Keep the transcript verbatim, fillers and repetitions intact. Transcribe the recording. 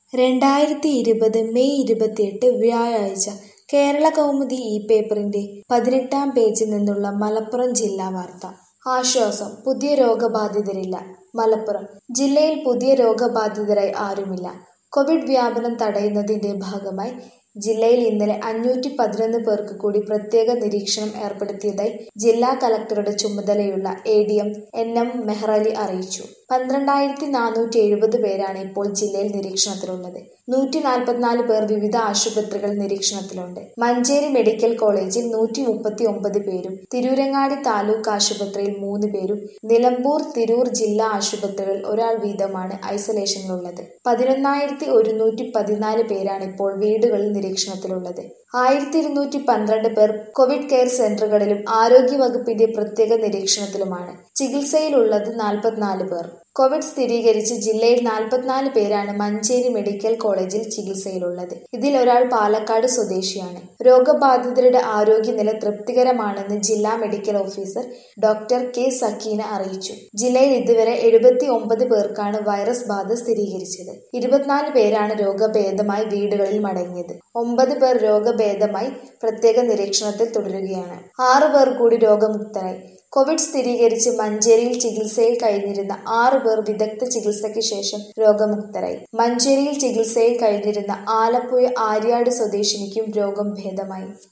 രണ്ടായിരത്തി ഇരുപത് മെയ് ഇരുപത്തിയെട്ട് വ്യാഴാഴ്ച കേരളകൗമുദി ഈ പേപ്പറിന്റെ പതിനെട്ടാം പേജിൽ നിന്നുള്ള മലപ്പുറം ജില്ലാ വാർത്ത. ആശ്വാസം, പുതിയ രോഗബാധിതരില്ല. മലപ്പുറം ജില്ലയിൽ പുതിയ രോഗബാധിതരായി ആരുമില്ല. കോവിഡ് വ്യാപനം തടയുന്നതിന്റെ ഭാഗമായി ജില്ലയിൽ ഇന്നലെ അഞ്ഞൂറ്റി പതിനൊന്ന് പേർക്ക് കൂടി പ്രത്യേക നിരീക്ഷണം ഏർപ്പെടുത്തിയതായി ജില്ലാ കലക്ടറുടെ ചുമതലയുള്ള A D M N M Mehrali അറിയിച്ചു. പന്ത്രണ്ടായിരത്തി നാനൂറ്റി എഴുപത് പേരാണ് ഇപ്പോൾ ജില്ലയിൽ നിരീക്ഷണത്തിലുള്ളത്. നൂറ്റി നാൽപ്പത്തിനാല് പേർ വിവിധ ആശുപത്രികളിൽ നിരീക്ഷണത്തിലുണ്ട്. മഞ്ചേരി മെഡിക്കൽ കോളേജിൽ നൂറ്റി മുപ്പത്തി ഒമ്പത് പേരും തിരൂരങ്ങാടി താലൂക്ക് ആശുപത്രിയിൽ മൂന്ന് പേരും നിലമ്പൂർ, തിരൂർ ജില്ലാ ആശുപത്രികളിൽ ഒരാൾ വീതമാണ് ഐസൊലേഷനിലുള്ളത്. പതിനൊന്നായിരത്തി ഒരുന്നൂറ്റി പതിനാല് പേരാണ് ഇപ്പോൾ വീടുകളിൽ നിരീക്ഷണത്തിലുള്ളത്. ആയിരത്തി ഇരുന്നൂറ്റി പന്ത്രണ്ട് പേർ കോവിഡ് കെയർ സെന്ററുകളിലും ആരോഗ്യ വകുപ്പിന്റെ പ്രത്യേക നിരീക്ഷണത്തിലുമാണ്. ചികിത്സയിലുള്ളത് നാൽപ്പത്തിനാല് പേർ. കോവിഡ് സ്ഥിരീകരിച്ച് ജില്ലയിൽ നാൽപ്പത്തിനാല് പേരാണ് മഞ്ചേരി മെഡിക്കൽ കോളേജിൽ ചികിത്സയിലുള്ളത്. ഇതിൽ ഒരാൾ പാലക്കാട് സ്വദേശിയാണ്. രോഗബാധിതരുടെ ആരോഗ്യനില തൃപ്തികരമാണെന്ന് ജില്ലാ medical officer doctor K Sakeena അറിയിച്ചു. ജില്ലയിൽ ഇതുവരെ എഴുപത്തി ഒമ്പത് പേർക്കാണ് വൈറസ് ബാധ സ്ഥിരീകരിച്ചത്. ഇരുപത്തിനാല് പേരാണ് രോഗഭേദമായി വീടുകളിൽ മടങ്ങിയത്. ഒമ്പത് പേർ രോഗഭേദമായി പ്രത്യേക നിരീക്ഷണത്തിൽ തുടരുകയാണ്. ആറ് പേർ കൂടി രോഗമുക്തരായി. കോവിഡ് സ്ഥിരീകരിച്ച് മഞ്ചേരിയിൽ ചികിത്സയിൽ കഴിഞ്ഞിരുന്ന ആറ് പേർ വിദഗ്ധ ചികിത്സയ്ക്ക് ശേഷം രോഗമുക്തരായി. മഞ്ചേരിയിൽ ചികിത്സയിൽ കഴിഞ്ഞിരുന്ന ആലപ്പുഴ ആര്യാട് സ്വദേശിനിക്കും രോഗം ഭേദമായി.